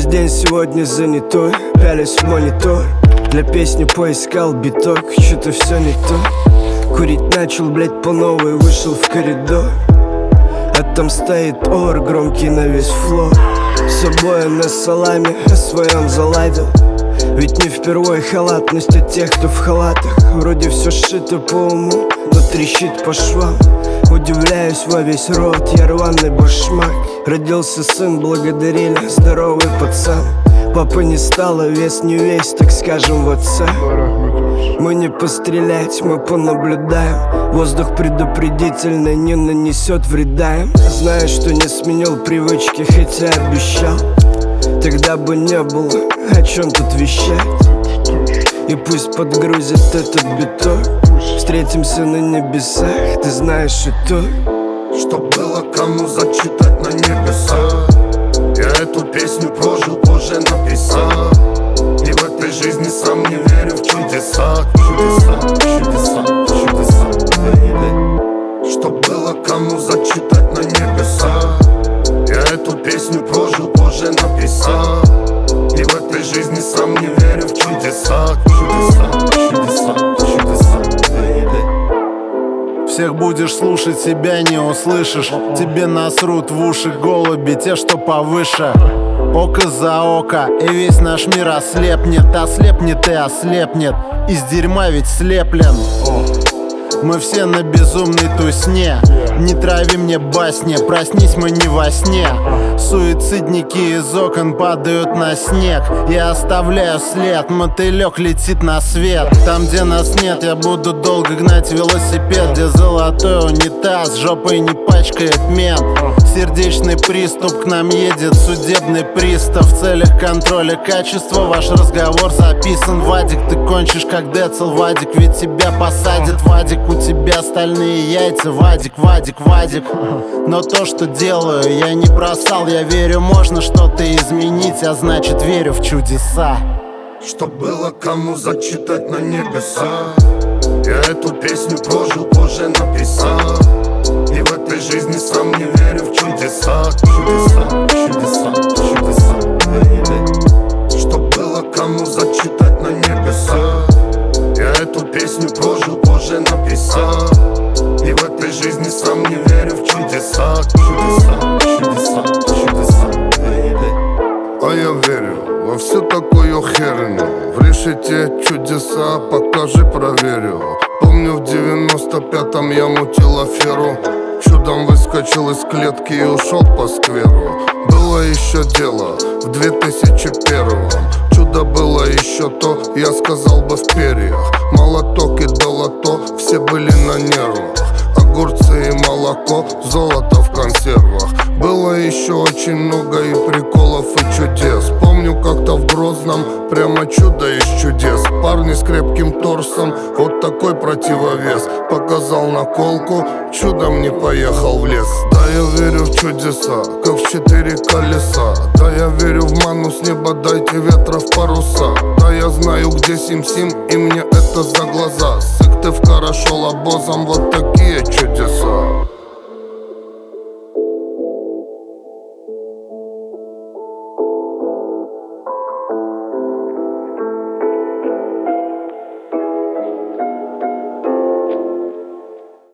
день сегодня занятой, пялись в монитор. Для песни поискал биток, что-то все не то. Курить начал, блять, по новой, вышел в коридор. А там стоит ор, громкий на весь флор. С собой на саламе, о своем заладил. Ведь не впервой халатность от тех, кто в халатах. Вроде все сшито по уму, но трещит по швам. Удивляюсь во весь рот, я рваный башмак. Родился сын, благодарили, здоровый пацан. Папа не стало, вес не весь, так скажем, в отца. Мы не пострелять, мы понаблюдаем. Воздух предупредительный не нанесет вреда им. Знаю, что не сменил привычки, хотя обещал. Тогда бы не было о чем тут вещать. И пусть подгрузит этот биток. Встретимся на небесах, ты знаешь итог. Что было кому зачитать на небесах. Я эту песню прожил, позже написал. И в этой жизни сам не верю в чудеса. Чудеса, чудеса, чудеса, baby. Что было кому зачитать на небесах. Я эту песню прожил, позже написал. И в этой жизни сам не верю в чудеса. Чудеса, чудеса, чудеса, baby. Всех будешь слушать, себя не услышишь. Тебе насрут в уши голуби, те, что повыше. Око за око, и весь наш мир ослепнет. Ослепнет и ослепнет, из дерьма ведь слеплен. Мы все на безумной тусне. Не трави мне басни, проснись мы не во сне. Суицидники из окон падают на снег. Я оставляю след, мотылек летит на свет. Там, где нас нет, я буду долго гнать велосипед. Где золотой унитаз, жопой не пачкает мент. Сердечный приступ, к нам едет судебный пристав. В целях контроля качества ваш разговор записан. Вадик, ты кончишь как Децл, Вадик, ведь тебя посадят. Вадик, у тебя стальные яйца, Вадик, Вадик, Вадик. Но то, что делаю, я не бросал. Я верю, можно что-то изменить, а значит верю в чудеса. Что было кому зачитать на небесах. Я эту песню прожил, позже написал. И в этой жизни сам не верю в чудеса. Чудеса, чудеса, чудеса, baby. Что было кому зачитать на небесах. Я эту песню прожил, позже написал. И в этой жизни сам не верю в чудеса. Чудеса, чудеса, чудеса, baby. А я верю во всю такую херню. В решете чудеса, покажи, проверю. Помню, в 95-м я мутил аферу. Чудом выскочил из клетки и ушел по скверу. Было еще дело в 2001-м. Чудо было еще то, я сказал бы в перьях. Молоток и долото, все были на нервах. Огурцы и молоко, золото в консервах. Было еще очень много и приколов, и чудес. Помню, как-то в Грозном прямо чудо из чудес. Парни с крепким торсом, вот такой противовес. Показал наколку, чудом не поехал в лес. Да, я верю в чудеса, как в 4 колеса. Да, я верю в ману с неба, дайте ветра в паруса. Да, я знаю, где Сим-Сим, и мне это за глаза. Сыктыв, хорошо, обозом, вот такие чудеса.